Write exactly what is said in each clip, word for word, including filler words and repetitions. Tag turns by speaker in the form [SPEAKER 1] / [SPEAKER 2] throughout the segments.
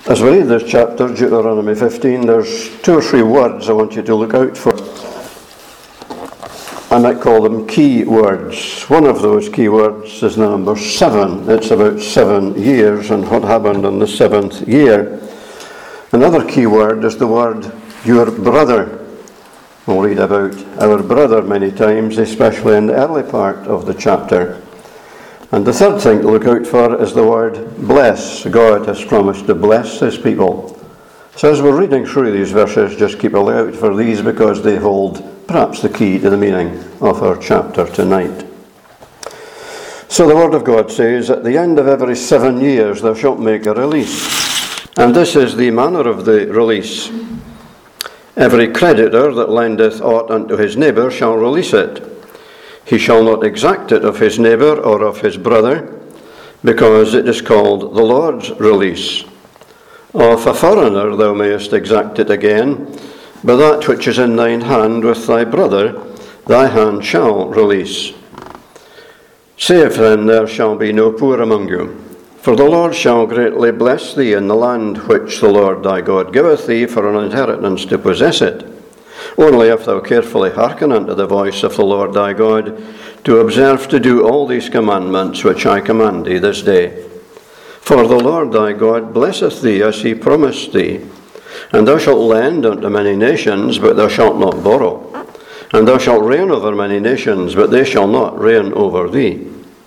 [SPEAKER 1] As we read this chapter, Deuteronomy fifteen, there's two or three words I want you to look out for. I might call them key words. One of those key words is the number seven. It's about seven years and what happened in the seventh year. Another key word is the word your brother. We'll read about our brother many times, especially in the early part of the chapter. And the third thing to look out for is the word bless. God has promised to bless his people. So as we're reading through these verses, just keep a lookout for these because they hold perhaps the key to the meaning of our chapter tonight. So the Word of God says, at the end of every seven years thou shalt make a release. And this is the manner of the release. Every creditor that lendeth aught unto his neighbour shall release it. He shall not exact it of his neighbour or of his brother, because it is called the Lord's release. Of a foreigner thou mayest exact it again, but that which is in thine hand with thy brother, thy hand shall release. Save then there shall be no poor among you, for the Lord shall greatly bless thee in the land which the Lord thy God giveth thee for an inheritance to possess it. Only if thou carefully hearken unto the voice of the Lord thy God, to observe to do all these commandments which I command thee this day. For the Lord thy God blesseth thee as he promised thee. And thou shalt lend unto many nations, but thou shalt not borrow. And thou shalt reign over many nations, but they shall not reign over thee.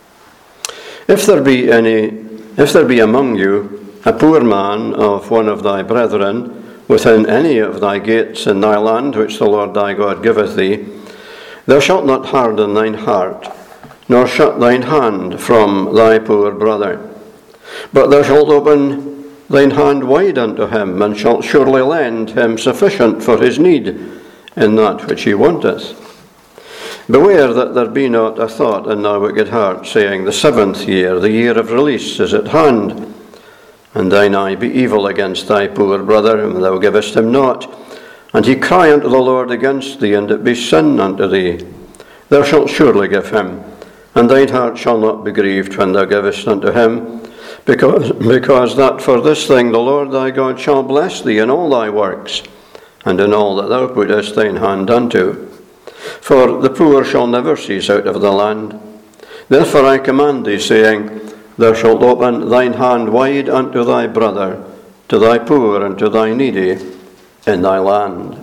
[SPEAKER 1] If there be any, if there be among you a poor man of one of thy brethren, within any of thy gates in thy land which the Lord thy God giveth thee, thou shalt not harden thine heart, nor shut thine hand from thy poor brother. But thou shalt open thine hand wide unto him, and shalt surely lend him sufficient for his need in that which he wanteth. Beware that there be not a thought in thy wicked heart, saying, the seventh year, the year of release, is at hand. And thine eye be evil against thy poor brother, whom thou givest him not, and he cry unto the Lord against thee, and it be sin unto thee. Thou shalt surely give him, and thine heart shall not be grieved when thou givest unto him, because, because that for this thing the Lord thy God shall bless thee in all thy works, and in all that thou puttest thine hand unto. For the poor shall never cease out of the land. Therefore I command thee, saying, thou shalt open thine hand wide unto thy brother, to thy poor and to thy needy in thy land.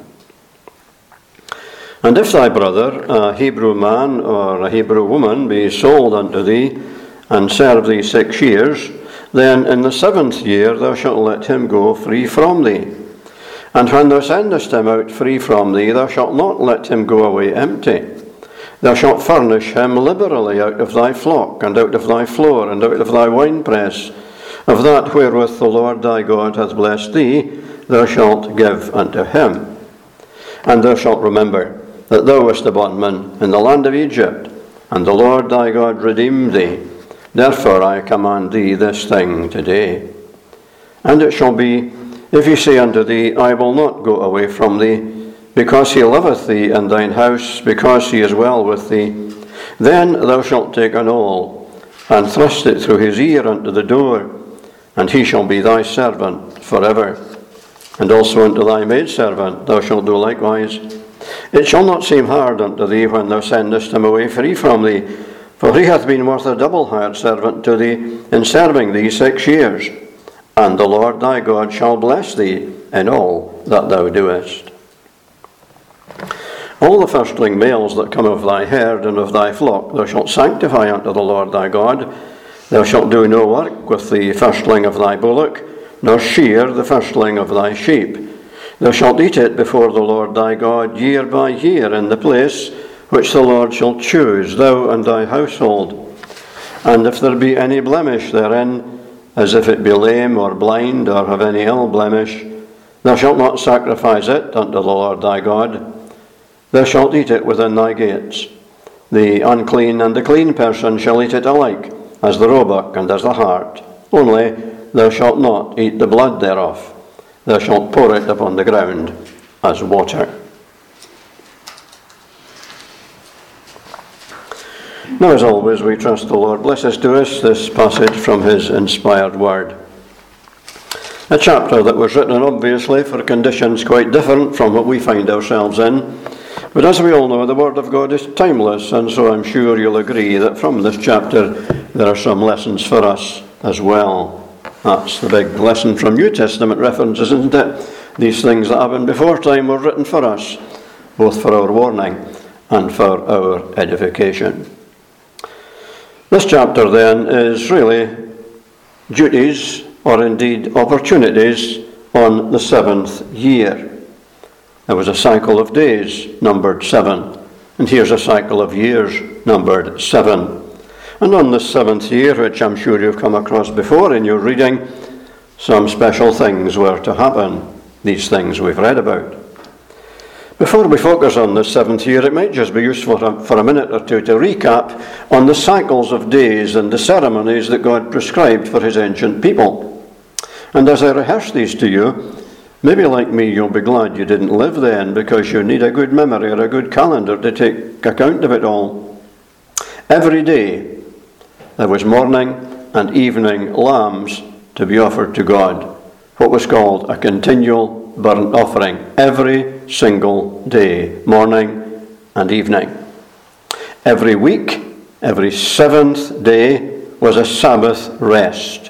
[SPEAKER 1] And if thy brother, a Hebrew man or a Hebrew woman, be sold unto thee, and serve thee six years, then in the seventh year thou shalt let him go free from thee. And when thou sendest him out free from thee, thou shalt not let him go away empty. Thou shalt furnish him liberally out of thy flock, and out of thy floor, and out of thy winepress. Of that wherewith the Lord thy God hath blessed thee, thou shalt give unto him. And thou shalt remember that thou wast a bondman in the land of Egypt, and the Lord thy God redeemed thee. Therefore I command thee this thing today. And it shall be, if he say unto thee, I will not go away from thee, because he loveth thee and thine house, because he is well with thee, then thou shalt take an awl, and thrust it through his ear unto the door, and he shall be thy servant forever. And also unto thy maidservant thou shalt do likewise. It shall not seem hard unto thee when thou sendest him away free from thee, for he hath been worth a double hired servant to thee in serving thee six years. And the Lord thy God shall bless thee in all that thou doest. All the firstling males that come of thy herd and of thy flock thou shalt sanctify unto the Lord thy God. Thou shalt do no work with the firstling of thy bullock, nor shear the firstling of thy sheep. Thou shalt eat it before the Lord thy God year by year in the place which the Lord shall choose, thou and thy household. And if there be any blemish therein, as if it be lame or blind or have any ill blemish, thou shalt not sacrifice it unto the Lord thy God. Thou shalt eat it within thy gates. The unclean and the clean person shall eat it alike, as the roebuck and as the hart. Only thou shalt not eat the blood thereof. Thou shalt pour it upon the ground as water. Now, as always, we trust the Lord blesses to us this passage from his inspired word. A chapter that was written obviously for conditions quite different from what we find ourselves in. But as we all know, the Word of God is timeless, and so I'm sure you'll agree that from this chapter there are some lessons for us as well. That's the big lesson from New Testament references, isn't it? These things that happened before time were written for us, both for our warning and for our edification. This chapter then is really duties, or indeed opportunities, on the seventh year. There was a cycle of days numbered seven, and here's a cycle of years numbered seven. And on this seventh year, which I'm sure you've come across before in your reading, some special things were to happen, these things we've read about. Before we focus on this seventh year, it might just be useful for a minute or two to recap on the cycles of days and the ceremonies that God prescribed for his ancient people. And as I rehearse these to you, maybe like me you'll be glad you didn't live then, because you need a good memory or a good calendar to take account of it all. Every day there was morning and evening lambs to be offered to God, what was called a continual burnt offering, every single day, morning and evening. Every week, every seventh day was a Sabbath rest.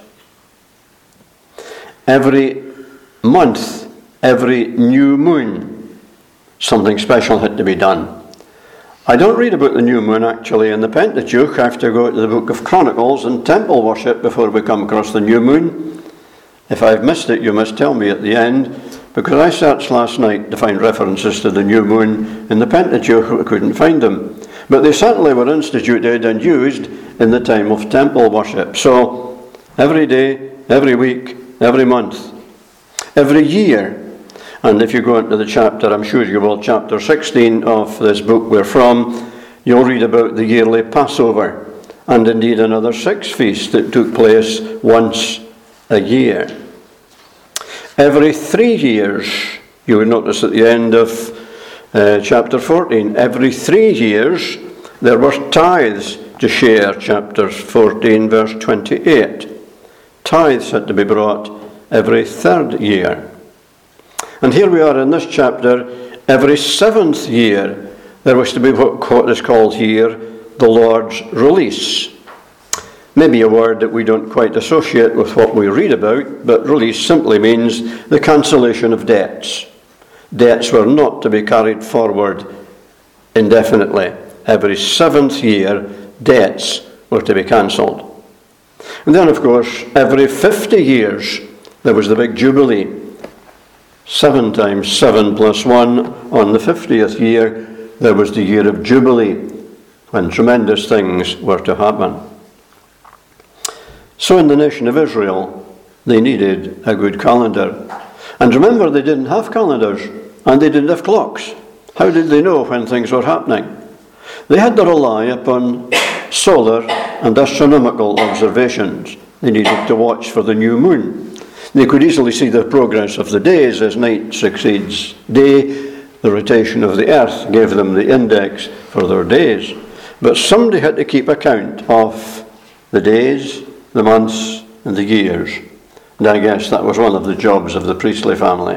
[SPEAKER 1] Every month, every new moon, something special had to be done. I don't read about the new moon actually in the Pentateuch. I have to go to the book of Chronicles and temple worship before we come across the new moon. If I've missed it, you must tell me at the end, because I searched last night to find references to the new moon in the Pentateuch. I couldn't find them. But they certainly were instituted and used in the time of temple worship. So every day, every week, every month, every year. And if you go into the chapter, I'm sure you will, chapter sixteen of this book we're from, you'll read about the yearly Passover, and indeed another six feasts that took place once a year. Every three years, you would notice at the end of uh, chapter fourteen, every three years there were tithes to share, chapter fourteen, verse twenty-eight. Tithes had to be brought every third year. And here we are in this chapter, every seventh year, there was to be what is called here the Lord's release. Maybe a word that we don't quite associate with what we read about, but release simply means the cancellation of debts. Debts were not to be carried forward indefinitely. Every seventh year, debts were to be cancelled. And then, of course, every fifty years, there was the big Jubilee. Seven times seven plus one, on the fiftieth year, there was the year of Jubilee, when tremendous things were to happen. So in the nation of Israel, they needed a good calendar. And remember, they didn't have calendars, and they didn't have clocks. How did they know when things were happening? They had to rely upon solar and astronomical observations. They needed to watch for the new moon. They could easily see the progress of the days as night succeeds day. The rotation of the earth gave them the index for their days. But somebody had to keep account of the days, the months, and the years. And I guess that was one of the jobs of the priestly family.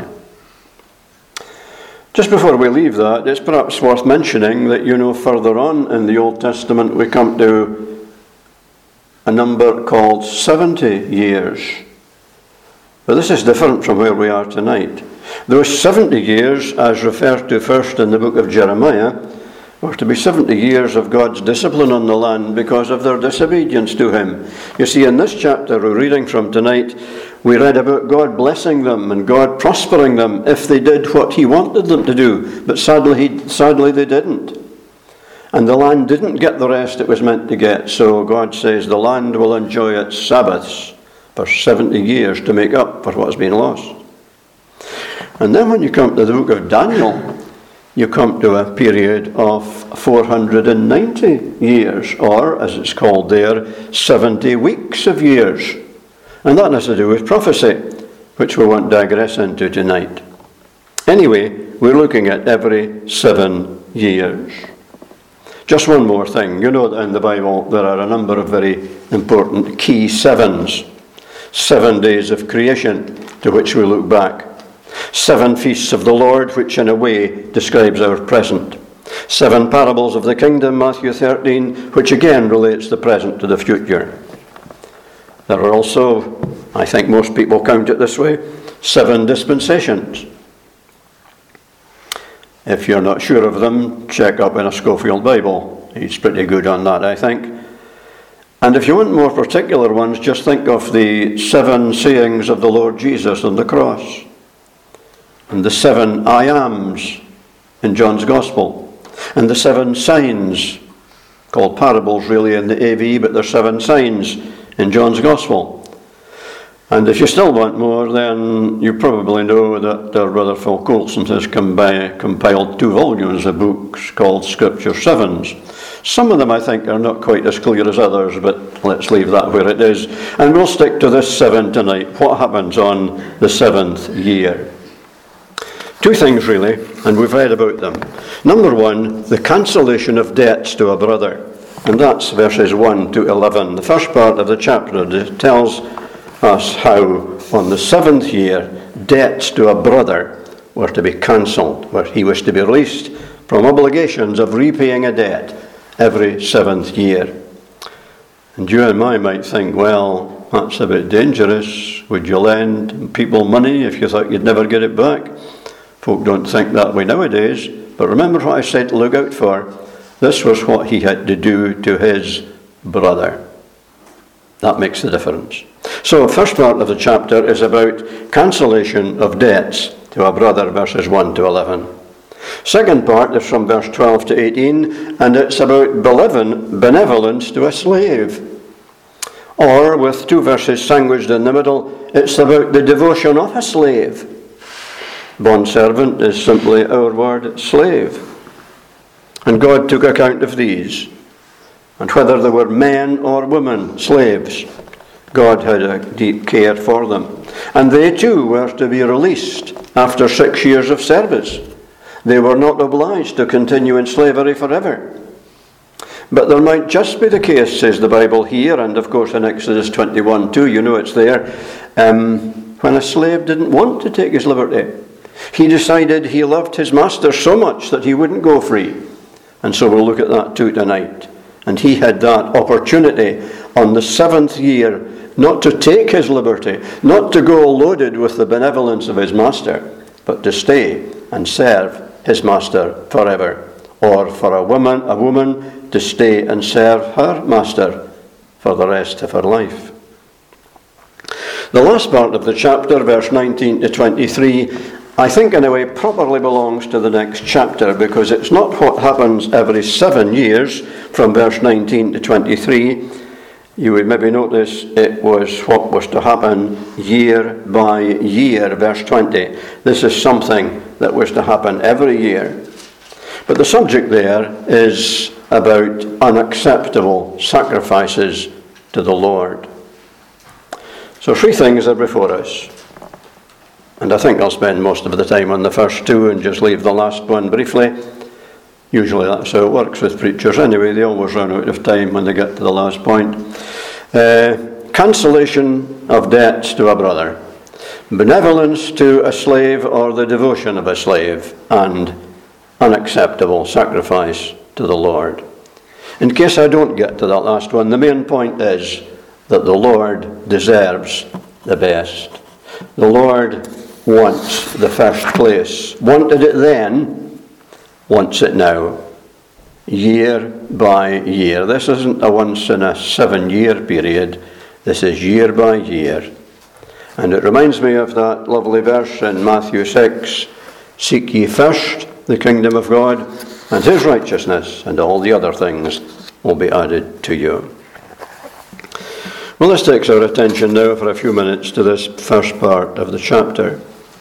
[SPEAKER 1] Just before we leave that, it's perhaps worth mentioning that, you know, further on in the Old Testament we come to a number called seventy years. But this is different from where we are tonight. Those seventy years, as referred to first in the book of Jeremiah, were to be seventy years of God's discipline on the land because of their disobedience to him. You see, in this chapter we're reading from tonight, we read about God blessing them and God prospering them if they did what he wanted them to do. But sadly, he, sadly they didn't. And the land didn't get the rest it was meant to get. So God says the land will enjoy its Sabbaths for seventy years to make up for what's been lost. And then when you come to the book of Daniel, you come to a period of four hundred ninety years, or as it's called there, seventy weeks of years. And that has to do with prophecy, which we won't digress into tonight. Anyway, we're looking at every seven years. Just one more thing. You know that in the Bible there are a number of very important key sevens. Seven days of creation, to which we look back. Seven feasts of the Lord, which in a way describes our present. Seven parables of the kingdom, Matthew thirteen, which again relates the present to the future. There are also, I think most people count it this way, seven dispensations. If you're not sure of them, check up in a Scofield Bible. He's pretty good on that, I think. And if you want more particular ones, just think of the seven sayings of the Lord Jesus on the cross, and the seven I ams in John's Gospel, and the seven signs, called parables really in the A V, but they're seven signs in John's Gospel. And if you still want more, then you probably know that uh, Brother Phil Coulson has combi- compiled two volumes of books called Scripture Sevens. Some of them I think are not quite as clear as others, but let's leave that where it is. And we'll stick to this seven tonight. What happens on the seventh year? Two things really, and we've read about them. Number one, the cancellation of debts to a brother. And that's verses one to eleven. The first part of the chapter tells us how on the seventh year debts to a brother were to be cancelled, where he was to be released from obligations of repaying a debt every seventh year. And you and I might think, well, that's a bit dangerous. Would you lend people money if you thought you'd never get it back? Folk don't think that way nowadays, but remember what I said to look out for. This was what he had to do to his brother. That makes the difference. So the first part of the chapter is about cancellation of debts to a brother, verses one to eleven. Second part is from verse twelve to eighteen, and it's about benevolence to a slave. Or, with two verses sandwiched in the middle, it's about the devotion of a slave. Bondservant is simply our word slave. And God took account of these. And whether they were men or women, slaves, God had a deep care for them. And they too were to be released after six years of service. They were not obliged to continue in slavery forever. But there might just be the case, says the Bible here, and of course in Exodus twenty-one two, you know it's there, um, when a slave didn't want to take his liberty. He decided he loved his master so much that he wouldn't go free. And so we'll look at that too tonight. And he had that opportunity on the seventh year not to take his liberty, not to go loaded with the benevolence of his master, but to stay and serve his master forever. Or for a woman, a woman to stay and serve her master for the rest of her life. The last part of the chapter, verse nineteen to twenty-three, I think in a way properly belongs to the next chapter, because it's not what happens every seven years from verse nineteen to twenty-three. You would maybe notice it was what was to happen year by year, verse twenty. This is something that was to happen every year. But the subject there is about unacceptable sacrifices to the Lord. So three things are before us. And I think I'll spend most of the time on the first two and just leave the last one briefly. Usually that's how it works with preachers anyway. They always run out of time when they get to the last point. Uh, cancellation of debts to a brother. Benevolence to a slave or the devotion of a slave. And unacceptable sacrifice to the Lord. In case I don't get to that last one, the main point is that the Lord deserves the best. The Lord wants the first place. Wanted it then, wants it now. Year by year. This isn't a once in a seven year period. This is year by year. And it reminds me of that lovely verse in Matthew six. Seek ye first the kingdom of God and his righteousness, and all the other things will be added to you. Well, this takes our attention now for a few minutes to this first part of the chapter.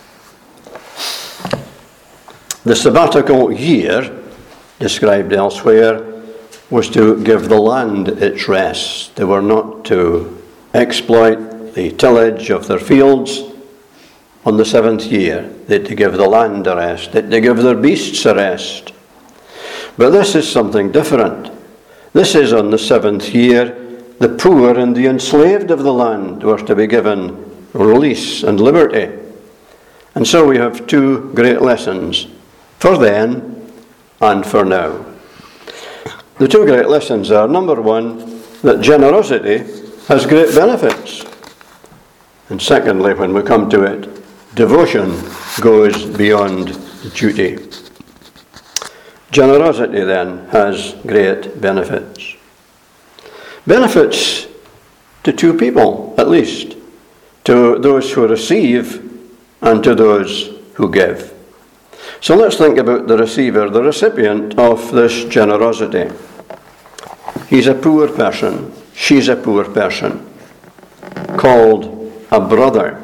[SPEAKER 1] The sabbatical year, described elsewhere, was to give the land its rest. They were not to exploit the tillage of their fields on the seventh year. They had to give the land a rest. They had to give their beasts a rest. But this is something different. This is on the seventh year. The poor and the enslaved of the land were to be given release and liberty. And so we have two great lessons, for then and for now. The two great lessons are, number one, that generosity has great benefits. And secondly, when we come to it, devotion goes beyond duty. Generosity, then, has great benefits. Benefits to two people, at least, to those who receive and to those who give. So let's think about the receiver, the recipient of this generosity. He's a poor person, she's a poor person, called a brother.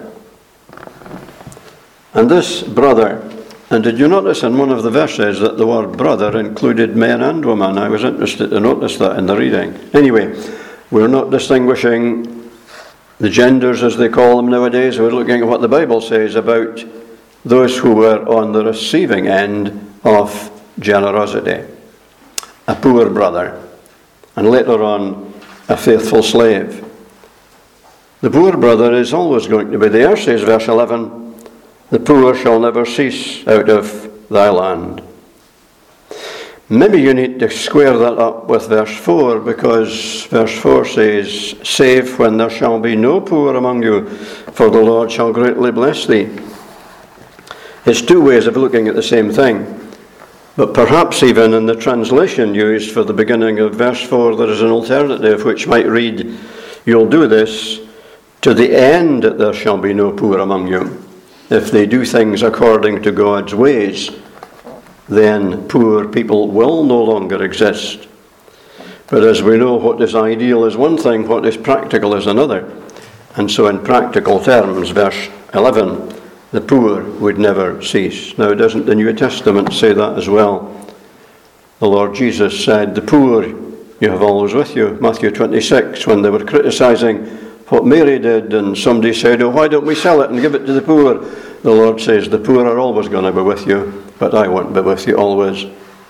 [SPEAKER 1] And this brother, and did you notice in one of the verses that the word brother included men and women? I was interested to notice that in the reading. Anyway, we're not distinguishing the genders as they call them nowadays. We're looking at what the Bible says about those who were on the receiving end of generosity. A poor brother, and later on a faithful slave. The poor brother is always going to be there, says verse eleven. The poor shall never cease out of thy land. Maybe you need to square that up with verse four, because verse four says, save when there shall be no poor among you, for the Lord shall greatly bless thee. It's two ways of looking at the same thing. But perhaps even in the translation used for the beginning of verse four, there is an alternative which might read, you'll do this to the end that there shall be no poor among you. If they do things according to God's ways, then poor people will no longer exist. But as we know, what is ideal is one thing, what is practical is another. And so in practical terms, verse eleven, the poor would never cease. Now, doesn't the New Testament say that as well? The Lord Jesus said, the poor you have always with you. Matthew twenty-six, when they were criticizing what Mary did, and somebody said, oh, why don't we sell it and give it to the poor? The Lord says, the poor are always going to be with you, but I won't be with you always.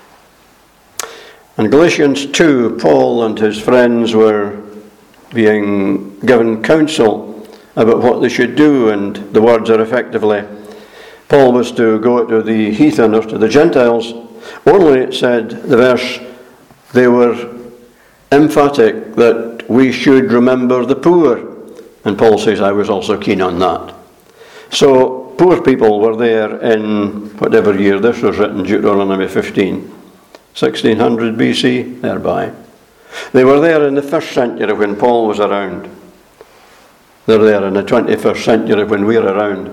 [SPEAKER 1] In Galatians two, Paul and his friends were being given counsel about what they should do, and the words are effectively, Paul was to go to the heathen or to the Gentiles, only it said, the verse, they were emphatic that we should remember the poor. And Paul says, I was also keen on that. So, poor people were there in whatever year this was written, Deuteronomy fifteen, sixteen hundred B C, thereby. They were there in the first century when Paul was around. They're there in the twenty-first century when we're around.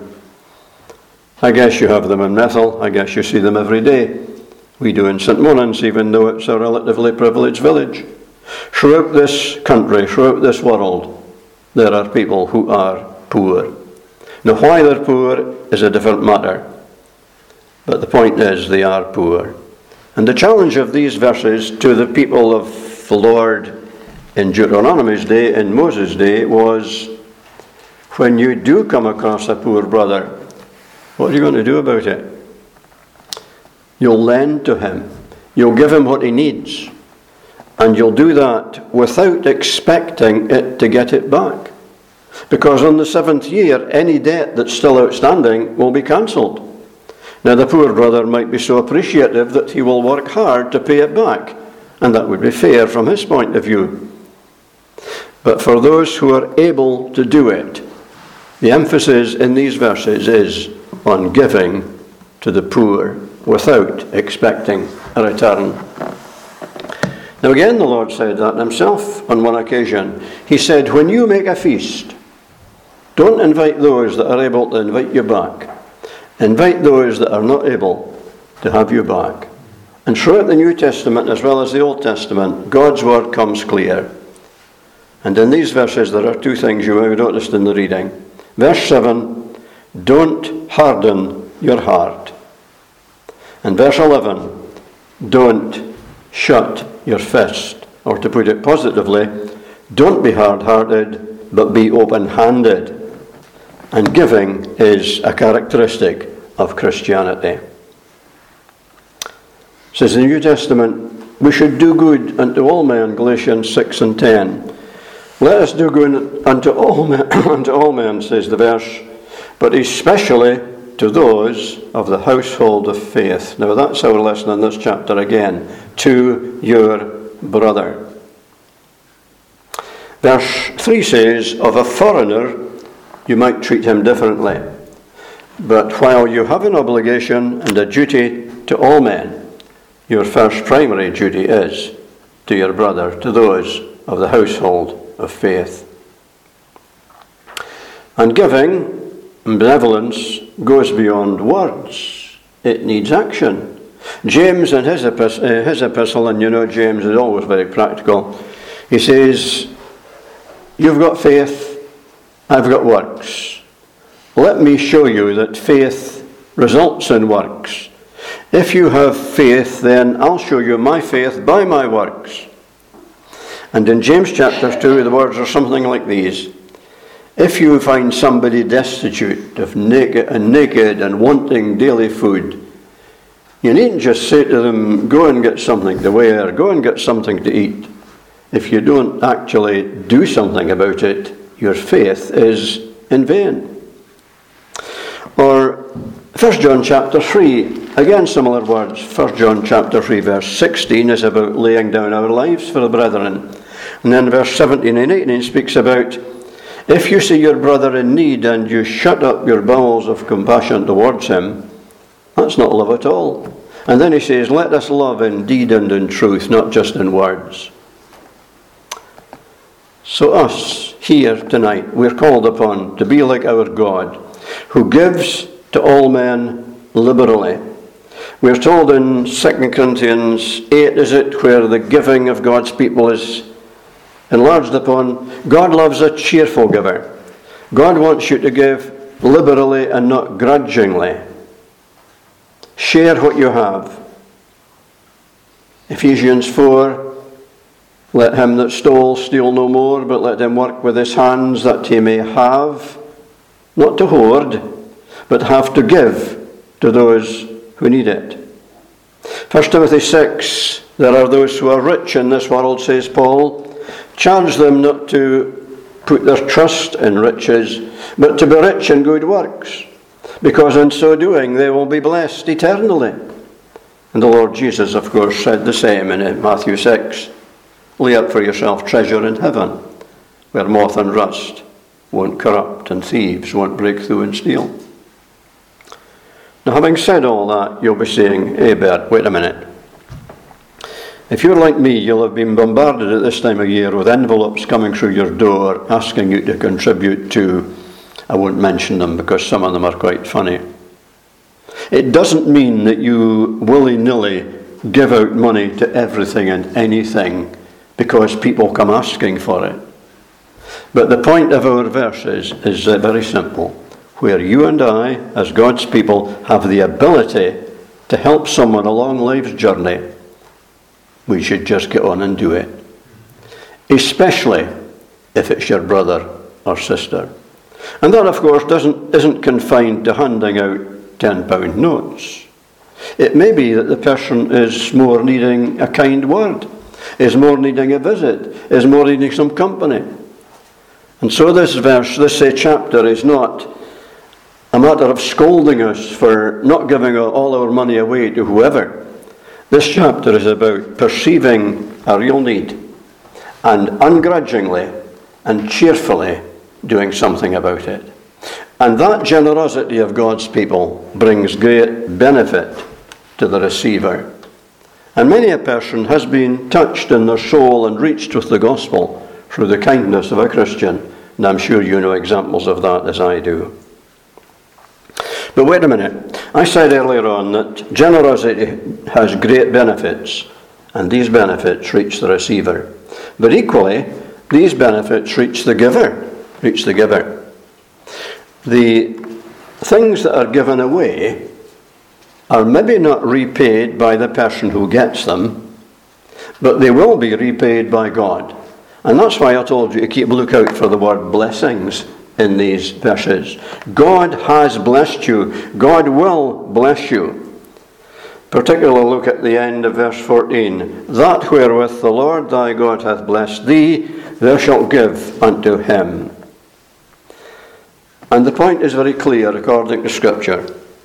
[SPEAKER 1] I guess you have them in Methil. I guess you see them every day. We do in Saint Monans, even though it's a relatively privileged village. Throughout this country, throughout this world, there are people who are poor. Now, why they're poor is a different matter. But the point is, they are poor. And the challenge of these verses to the people of the Lord in Deuteronomy's day, in Moses' day, was, when you do come across a poor brother, what are you going to do about it? You'll lend to him. You'll give him what he needs. And you'll do that without expecting it to get it back. Because on the seventh year, any debt that's still outstanding will be cancelled. Now, the poor brother might be so appreciative that he will work hard to pay it back. And that would be fair from his point of view. But for those who are able to do it, the emphasis in these verses is on giving to the poor without expecting a return. Now again, the Lord said that himself on one occasion. He said, when you make a feast, don't invite those that are able to invite you back. Invite those that are not able to have you back. And throughout the New Testament as well as the Old Testament, God's word comes clear. And in these verses there are two things you may have noticed in the reading. Verse seven, don't harden your heart. And verse eleven, don't shut your fist. Or to put it positively, don't be hard-hearted, but be open-handed. And giving is a characteristic of Christianity. It says in the New Testament, we should do good unto all men, Galatians six and ten. Let us do good unto all men, unto all men, says the verse, but especially to those of the household of faith. Now that's our lesson in this chapter again. To your brother. Verse three says, of a foreigner you might treat him differently. But while you have an obligation and a duty to all men, your first primary duty is to your brother, to those of the household of faith. And giving and benevolence goes beyond words. It needs action. James in his epistle, uh, his epistle, and you know James is always very practical, he says, you've got faith, I've got works. Let me show you that faith results in works. If you have faith, then I'll show you my faith by my works. And in James chapter two, the words are something like these. If you find somebody destitute of naked and naked and wanting daily food, you needn't just say to them, go and get something to wear, go and get something to eat. If you don't actually do something about it, your faith is in vain. Or First John chapter three, again similar words. First John chapter three verse sixteen is about laying down our lives for the brethren. And then verse seventeen and eighteen speaks about, if you see your brother in need and you shut up your bowels of compassion towards him, that's not love at all. And then he says, let us love in deed and in truth, not just in words. So us here tonight, we're called upon to be like our God, who gives to all men liberally. We're told in Second Corinthians eight, is it, where the giving of God's people is enlarged upon, God loves a cheerful giver. God wants you to give liberally and not grudgingly. Share what you have. Ephesians four, let him that stole steal no more, but let him work with his hands that he may have, not to hoard, but have to give to those who need it. First Timothy six, there are those who are rich in this world, says Paul. Charge them not to put their trust in riches, but to be rich in good works, because in so doing they will be blessed eternally. And the Lord Jesus, of course, said the same in Matthew six. Lay up for yourself treasure in heaven, where moth and rust won't corrupt and thieves won't break through and steal. Now, having said all that, you'll be saying, hey Bert, wait a minute. If you're like me, you'll have been bombarded at this time of year with envelopes coming through your door asking you to contribute to, I won't mention them because some of them are quite funny. It doesn't mean that you willy-nilly give out money to everything and anything because people come asking for it. But the point of our verses is very simple. Where you and I, as God's people, have the ability to help someone along life's journey, we should just get on and do it. Especially if it's your brother or sister. And that, of course, doesn't isn't confined to handing out ten pound notes. It may be that the person is more needing a kind word, is more needing a visit, is more needing some company. And so this verse, this uh, chapter is not a matter of scolding us for not giving all our money away to whoever. This chapter is about perceiving a real need and ungrudgingly and cheerfully doing something about it. And that generosity of God's people brings great benefit to the receiver. And many a person has been touched in their soul and reached with the gospel through the kindness of a Christian. And I'm sure you know examples of that as I do. But wait a minute. I said earlier on that generosity has great benefits, and these benefits reach the receiver. But equally, these benefits reach the giver. Reach the giver. The things that are given away are maybe not repaid by the person who gets them, but they will be repaid by God. And that's why I told you to keep a lookout for the word blessings in these verses. God has blessed you. God will bless you. Particularly look at the end of verse fourteen. That wherewith the Lord thy God hath blessed thee, thou shalt give unto him. And the point is very clear according to Scripture.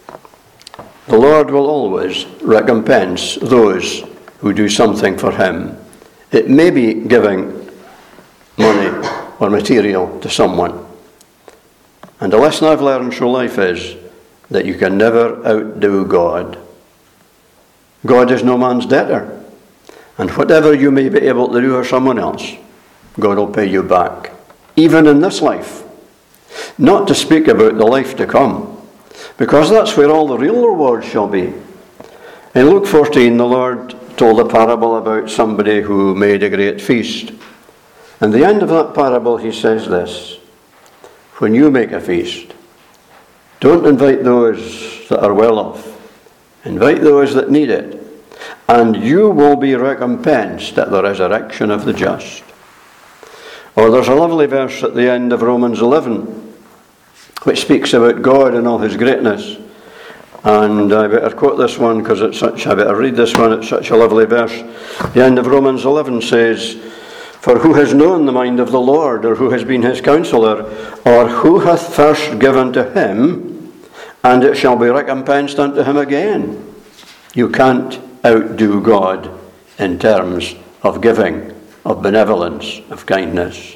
[SPEAKER 1] The Lord will always recompense those who do something for him. It may be giving money or material to someone. And the lesson I've learned through life is that you can never outdo God. God is no man's debtor. And whatever you may be able to do for someone else, God will pay you back. Even in this life. Not to speak about the life to come. Because that's where all the real rewards shall be. In Luke fourteen, the Lord told a parable about somebody who made a great feast. And the end of that parable, he says this. When you make a feast, don't invite those that are well off. Invite those that need it. And you will be recompensed at the resurrection of the just. Or there's a lovely verse at the end of Romans eleven, which speaks about God and all his greatness. And I better quote this one because it's such, I better read this one, it's such a lovely verse. The end of Romans eleven says, For who has known the mind of the Lord, or who has been his counselor, or who hath first given to him, and it shall be recompensed unto him again. You can't outdo God in terms of giving, of benevolence, of kindness.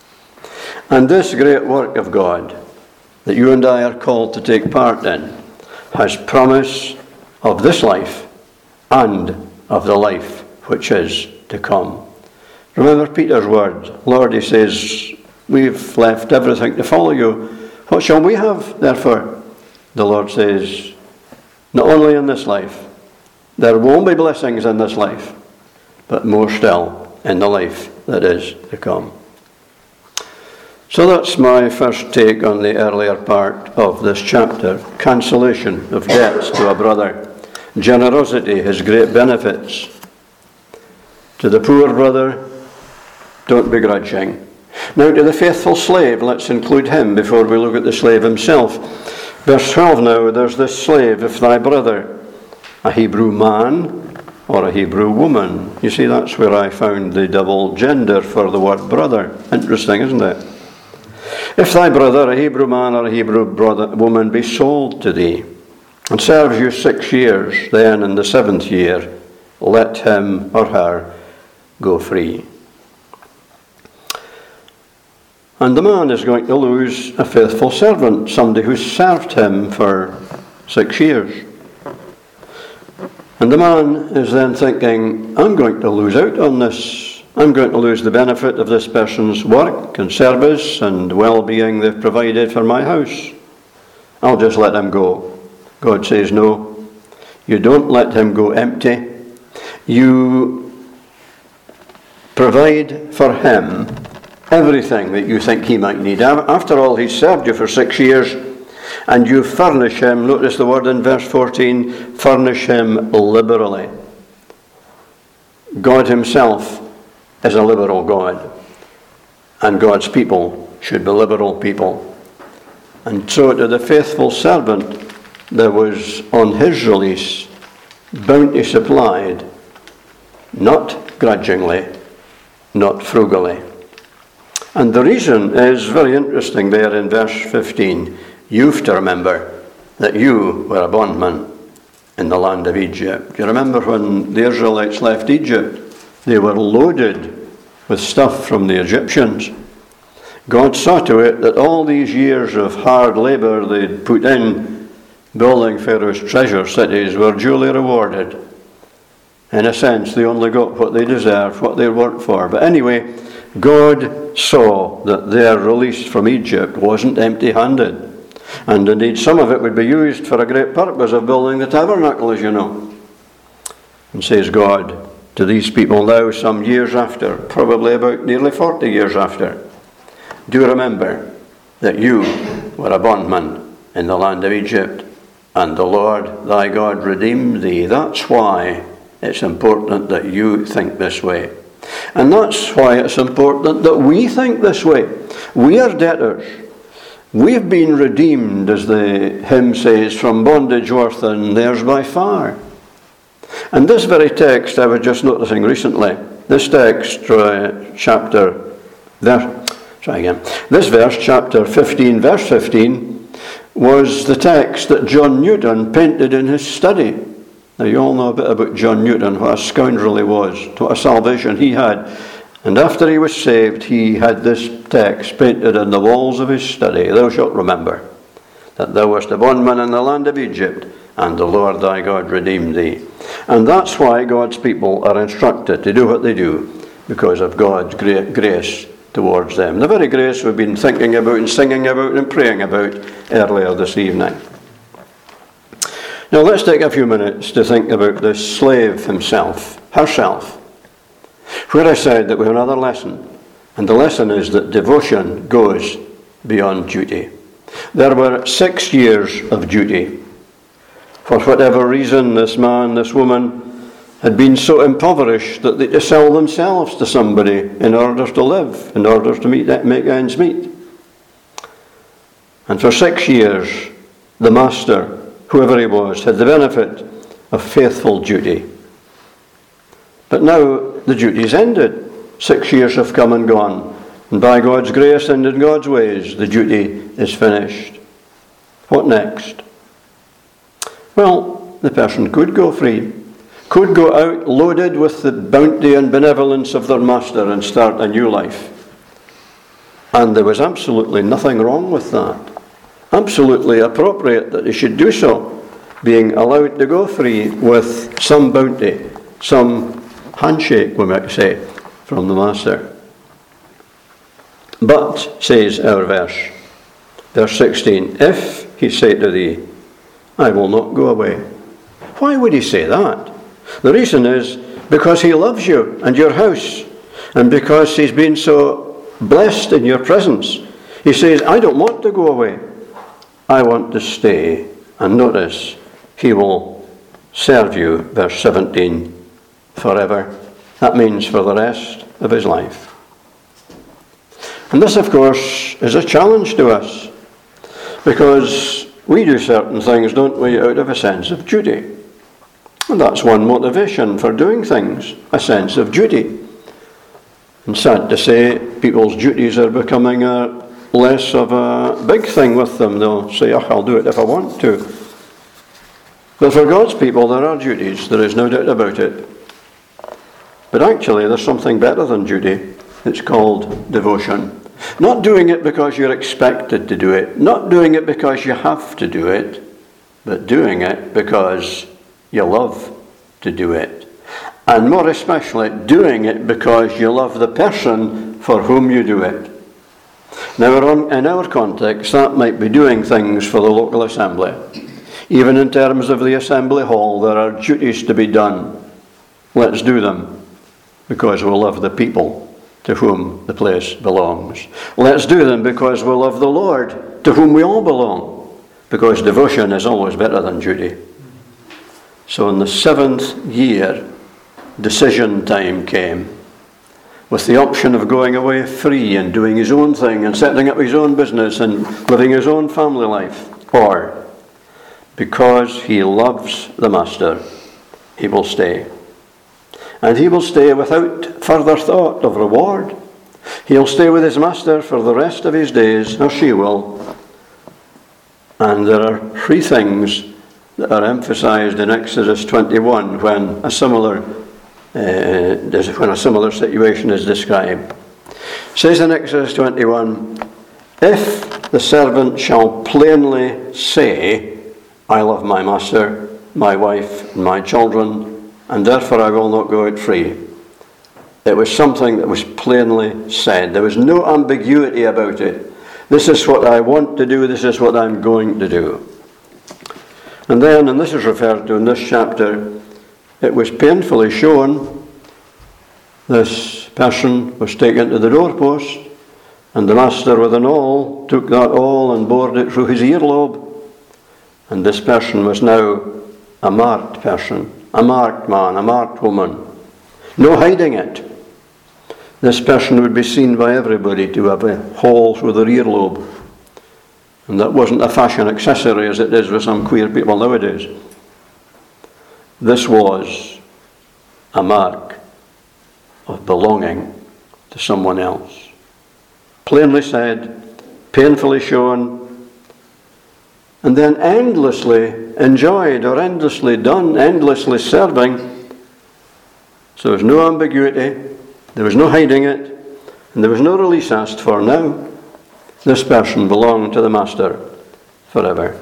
[SPEAKER 1] And this great work of God that you and I are called to take part in has promise of this life and of the life which is to come. Remember Peter's word. Lord, he says, we've left everything to follow you. What shall we have, therefore? The Lord says, not only in this life, there won't be blessings in this life, but more still in the life that is to come. So that's my first take on the earlier part of this chapter. Cancellation of debts to a brother. Generosity, his great benefits. To the poor brother, don't be grudging. Now to the faithful slave, let's include him before we look at the slave himself. Verse twelve now, there's this slave, if thy brother, a Hebrew man or a Hebrew woman. You see, that's where I found the double gender for the word brother. Interesting, isn't it? If thy brother, a Hebrew man or a Hebrew brother, woman, be sold to thee, and serves you six years, then in the seventh year, let him or her go free. And the man is going to lose a faithful servant, somebody who served him for six years. And the man is then thinking, I'm going to lose out on this. I'm going to lose the benefit of this person's work and service and well-being they've provided for my house. I'll just let him go. God says, no, you don't let him go empty. You provide for him everything that you think he might need. After all, he's served you for six years, and you furnish him, notice the word in verse fourteen, furnish him liberally. God himself is a liberal God, and God's people should be liberal people. And so to the faithful servant, there was on his release bounty supplied, not grudgingly, not frugally. And the reason is very interesting there in verse fifteen. You've to remember that you were a bondman in the land of Egypt. Do you remember when the Israelites left Egypt? They were loaded with stuff from the Egyptians. God saw to it that all these years of hard labour they'd put in building Pharaoh's treasure cities were duly rewarded. In a sense, they only got what they deserved, what they worked for. But anyway, God saw that their release from Egypt wasn't empty-handed. And indeed, some of it would be used for a great purpose of building the tabernacle, as you know. And says God to these people now, some years after, probably about nearly forty years after, do remember that you were a bondman in the land of Egypt, and the Lord thy God redeemed thee. That's why it's important that you think this way. And that's why it's important that we think this way. We are debtors. We've been redeemed, as the hymn says, from bondage worse than theirs by far. And this very text I was just noticing recently, this text, uh, chapter, verse, try again, this verse, chapter fifteen, verse fifteen, was the text that John Newton painted in his study. Now you all know a bit about John Newton, what a scoundrel he was, what a salvation he had. And after he was saved, he had this text painted on the walls of his study. Thou shalt remember that thou wast a bondman in the land of Egypt, and the Lord thy God redeemed thee. And that's why God's people are instructed to do what they do, because of God's great grace towards them. The very grace we've been thinking about and singing about and praying about earlier this evening. Now let's take a few minutes to think about the slave himself, herself, where I said that we have another lesson, and the lesson is that devotion goes beyond duty. There were six years of duty. For whatever reason, this man, this woman, had been so impoverished that they had to sell themselves to somebody in order to live, in order to meet, make ends meet. And for six years, the master, whoever he was, had the benefit of faithful duty. But now the duty's ended. Six years have come and gone. And by God's grace and in God's ways, the duty is finished. What next? Well, the person could go free, could go out loaded with the bounty and benevolence of their master and start a new life. And there was absolutely nothing wrong with that. Absolutely appropriate that he should do so, being allowed to go free with some bounty, some handshake, we might say, from the master. But, says our verse, verse sixteen, if he say to thee, I will not go away. Why would he say that? The reason is because he loves you and your house, and because he's been so blessed in your presence. He says, I don't want to go away. I want to stay. And notice, he will serve you, verse seventeen, forever. That means for the rest of his life. And this, of course, is a challenge to us, because we do certain things, don't we, out of a sense of duty. And that's one motivation for doing things, a sense of duty. And sad to say, people's duties are becoming a less of a big thing with them. They'll say, oh, I'll do it if I want to. But for God's people, there are duties, there is no doubt about it. But actually, there's something better than duty. It's called devotion. Not doing it because you're expected to do it, not doing it because you have to do it, but doing it because you love to do it. And more especially, doing it because you love the person for whom you do it. Now, in our context, that might be doing things for the local assembly. Even in terms of the assembly hall, there are duties to be done. Let's do them, because we love the people to whom the place belongs. Let's do them because we love the Lord, to whom we all belong, because devotion is always better than duty. So in the seventh year, decision time came, with the option of going away free and doing his own thing and setting up his own business and living his own family life, or because he loves the master, he will stay. And he will stay without further thought of reward. He'll stay with his master for the rest of his days, or she will. And there are three things that are emphasized in Exodus twenty-one when a similar uh, when a similar situation is described. It says in Exodus twenty-one, if the servant shall plainly say, I love my master, my wife, and my children, and therefore I will not go out free. It was something that was plainly said. There was no ambiguity about it. This is what I want to do, this is what I'm going to do. And then, and this is referred to in this chapter, it was painfully shown. This person was taken to the doorpost, and the master with an awl took that awl and bored it through his earlobe. And this person was now a marked person. A marked man, a marked woman. No hiding it. This person would be seen by everybody to have a hole through their earlobe. And that wasn't a fashion accessory as it is with some queer people nowadays. This was a mark of belonging to someone else. Plainly said, painfully shown, and then endlessly enjoyed or endlessly done, endlessly serving. So there was no ambiguity, there was no hiding it, and there was no release asked for. Now this person belonged to the Master forever.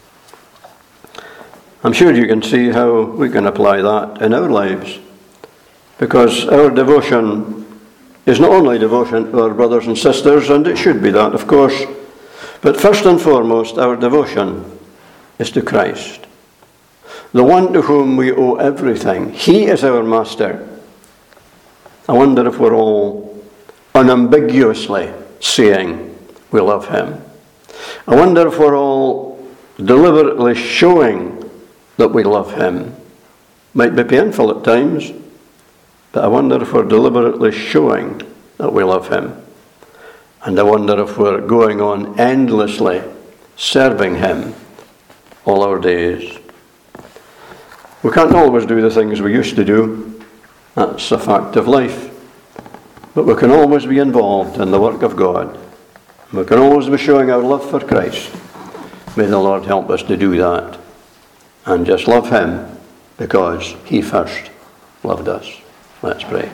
[SPEAKER 1] I'm sure you can see how we can apply that in our lives, because our devotion is not only devotion to our brothers and sisters, and it should be that, of course, but first and foremost, our devotion is to Christ, the one to whom we owe everything. He is our Master. I wonder if we're all unambiguously saying we love him. I wonder if we're all deliberately showing that we love him. Might be painful at times, but I wonder if we're deliberately showing that we love him. And I wonder if we're going on endlessly serving him all our days. We can't always do the things we used to do. That's a fact of life. But we can always be involved in the work of God. We can always be showing our love for Christ. May the Lord help us to do that and just love him because he first loved us. Let's pray.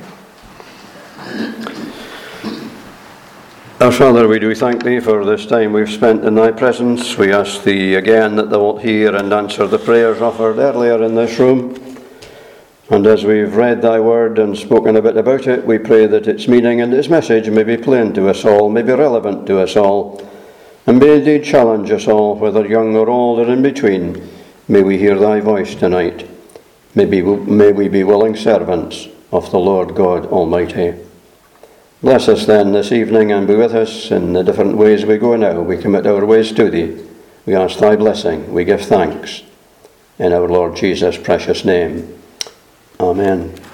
[SPEAKER 1] Our Father, we do thank thee for this time we've spent in thy presence. We ask thee again that thou wilt hear and answer the prayers offered earlier in this room. And as we've read thy word and spoken a bit about it, we pray that its meaning and its message may be plain to us all, may be relevant to us all, and may indeed challenge us all, whether young or old or in between. May we hear thy voice tonight. May, be, may we be willing servants of the Lord God Almighty. Bless us then this evening and be with us in the different ways we go now. We commit our ways to thee. We ask thy blessing. We give thanks in our Lord Jesus' precious name. Amen.